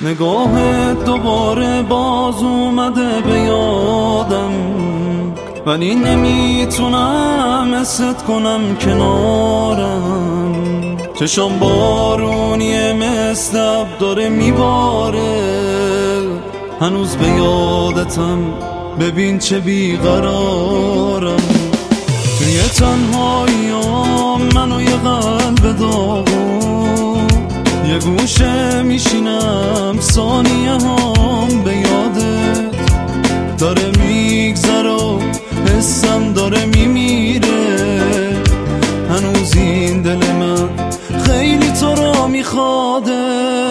نگاهت دوباره باز اومده به یادم، ولی نمیتونم حست کنم کنارم. چشم بارونیه مثل اب داره میباره، هنوز به یادتم، ببین چه بیقرارم. توی تنهاییام منو یه قلب داغون، یه گوشه میشینم ثانیه هم به یادت داره میگذره و حسم داره میمیره. هنوز این دل من خیلی تو رو میخواده.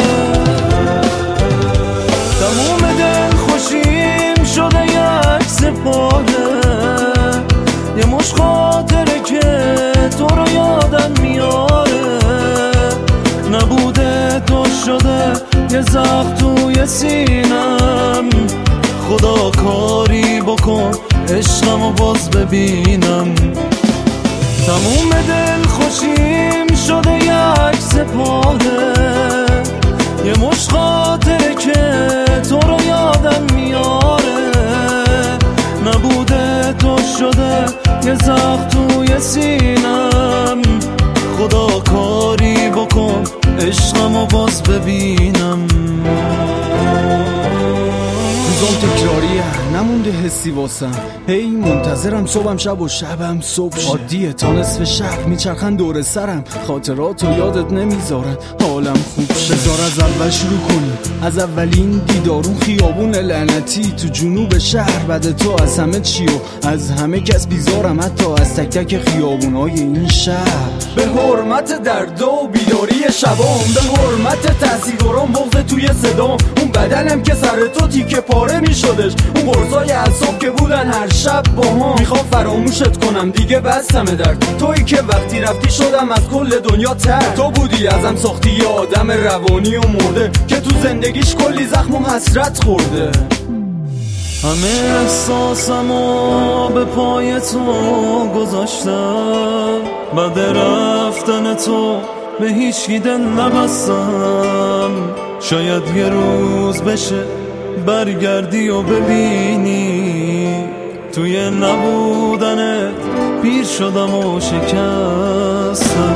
تموم دل خوشیم شده یک سپاهه، یه مش خاطره که تو رو یادم میاره. نبوده تو شده یه زخم توی سینم، خدا کاری بکن عشقمو باز ببینم. تموم دل خوشیم شده یک سپاهه، یه مش خاطره که تو رو یادم میاره. نبوده تو شده یه زخم توی سینم، خدا کاری بکن عشقمو باز ببینم. روزام تکراریه نمونده حسی واسم، هی منتظرم صبحم شب و شبم صبح شه. عادیه تا نصف شب میچرخن دور سرم، خاطراتو یادت نمیذارن حالم خوب شه. بذار از اول شروع کنیم، از اولین دیدارون خیابون لعنتی تو جنوب شهر. بعد تو از همه چی و از همه کس بیزارم، حتی از تک تک خیابونای این شهر. به حرمت درد و بیداری شبام، به حرمت تاثیرام بغض توی صدام. اون بدنم که سر تو تیکه پاره میشدش، اون قرصای اعصاب که بودن هر شب با هم. میخوام فراموشت کنم دیگه بستم درد، تویی که وقتی رفتی شدم از کل دنیا تر. تو بودی ازم ساختی یه آدم روانی و مرده، که تو زندگیش کلی زخم و حسرت خورده. همه احساسمو به پای تو گذاشتم، بعد رفتن تو به هیچکی دل نبستم. شاید یه روز بشه برگردی و ببینی توی نبودنت پیر شدم و شکستم.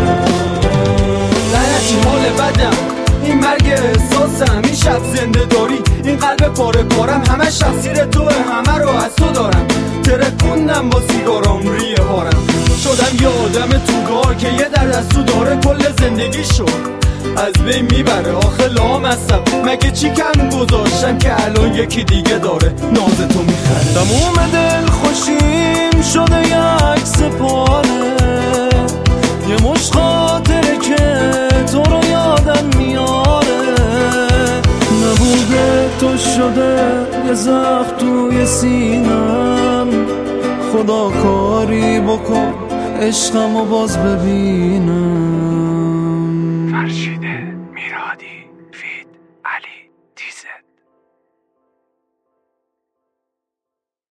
لعنتی حال بدم، این مرگ احساسم، این شب زنده داری، این قلب پاره پارم، همه شخصیر توه، همه رو از تو دارم. ترکوندم با سیگارام ریه هارم، شدم یه آدم توگار که یه درد از تو داره، کل زندگی شد از بین میبره. آخه لام هستم مگه چی کم گذاشتم که الان یکی دیگه داره ناز تو میخره. تموم دل خوشیم شده یک سپاهه، یه مش خاطره که تو رو یادم میاره. نبوده تو شده یه زخم توی سینم، خدا کاری بکن عشقمو باز ببینم. فرشیده